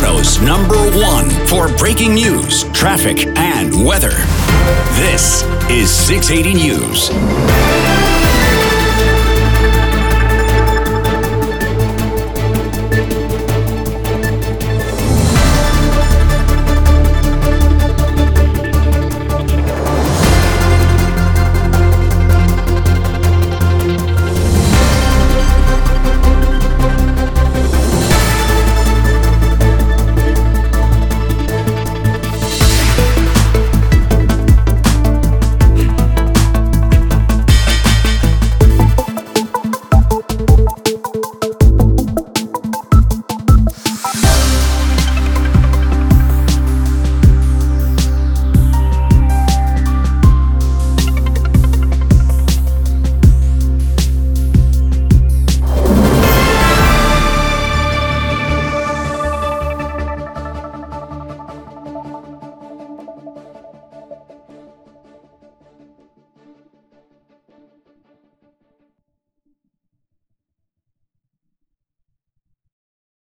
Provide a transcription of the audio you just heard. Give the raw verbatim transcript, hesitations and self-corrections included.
Toronto's number one for breaking news, traffic, and weather. This is six eighty News.